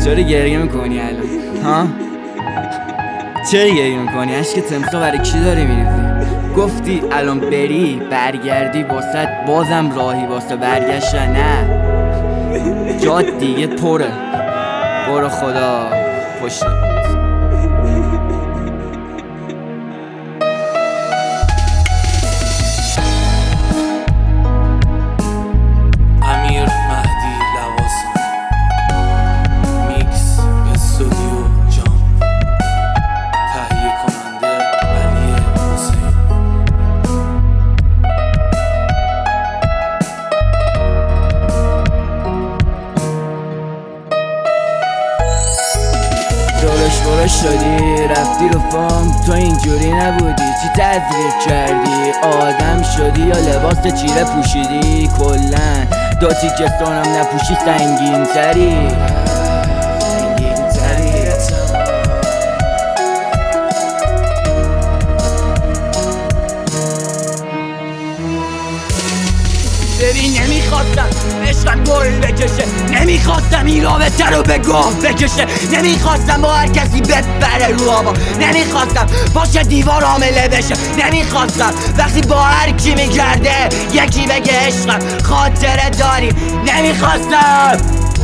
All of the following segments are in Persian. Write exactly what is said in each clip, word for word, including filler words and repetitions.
چرا گریه میکنی الان؟ ها؟ چرا گریه میکنی؟ عشق تمسا برای کی داری میریزی؟ گفتی الان بری برگردی واسه بازم راهی واسه برگشتن؟ نه، جات دیگه پره. برو خدا پشت. برش شدی رفتی رو فام، تو اینجوری نبودی، چی تدریک کردی؟ آدم شدی یا لباس چیره پوشیدی؟ کلن دو تیکه سونم نپوشی سنگین تری سنگین تری. ببین نمیخواستم عشقم گل بکشه، نمیخواستم این رابطه رو به گاه بکشه، نمیخواستم با هر کسی بپره رو هوا، نمیخواستم باشه دیوار حامله بشه، نمیخواستم وقتی با هر کی میگرده یکی بگه عشقم خاطره داری، نمیخواستم.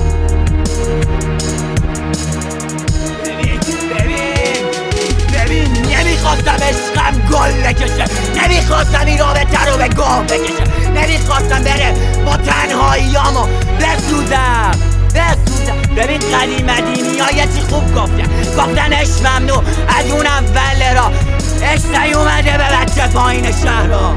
ببین ببین ببین نمیخواستم عشقم گل بکشه، نمیخواستم این رابطه رو به گاه بکشه، نمیخواستم بره با تنهاییامو بسوزم بسوزم. ببین قدیم قدیمی ها یه چی خوب گفتن، گفتن عشق ممنوع از اون اول را، عشق نیومده به بچه پایین شهرها.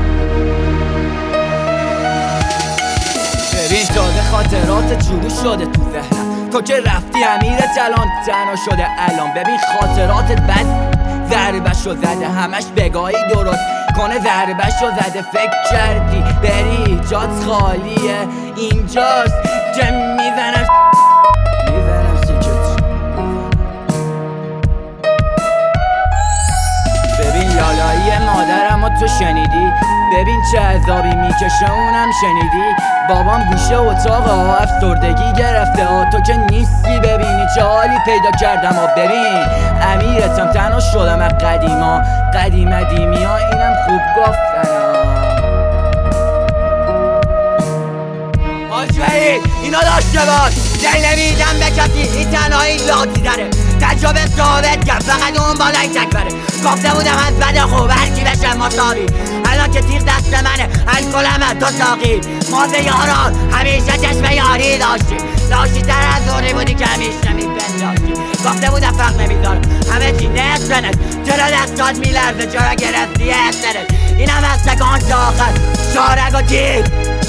ببین تازه خاطرات شروع شده تو ذهنم، تو که رفتی امیرت الان تنها شده الان. ببین خاطراتت بد ضربشو زده، همش بگاهی درست کنه ضربشو زده. فکر کردی بری جات خالیه، اینجاست که میزنم میزنم سیکت. ببین لالایی مادرم تو شنیدی، ببین چه عذابی میکشه اونم شنیدی. بابام گوشه اتاق افسردگی گرفته ها، تو که نیستی ببینی چه حالی پیدا کردم ها. ببین امیرتم تنها شدم از قدیما، قدیم قدیمی ها اینم خوب گفتن ها. حاج وحید اینو داشته باش، دل نمیدم به کسی، این تنهایی لاتی داره، تجربه ثابت کرد فقط اون بالای تک بره. گفته بودم از بد خوب هرکی بشه مساوی، الان که تیر دست منه الکلم از دو ساقی. ما به یاران همیشه چشم یاری داشتیم، داشتی تر از اونی بودی که همیشه میپنداشتی. گفته بودم فرق نمیذارم همه چی نصفنت، چرا دستات میلرزه، چرا گرفتی اثرت؟ اینم از تکان تا آخر شارک و تیر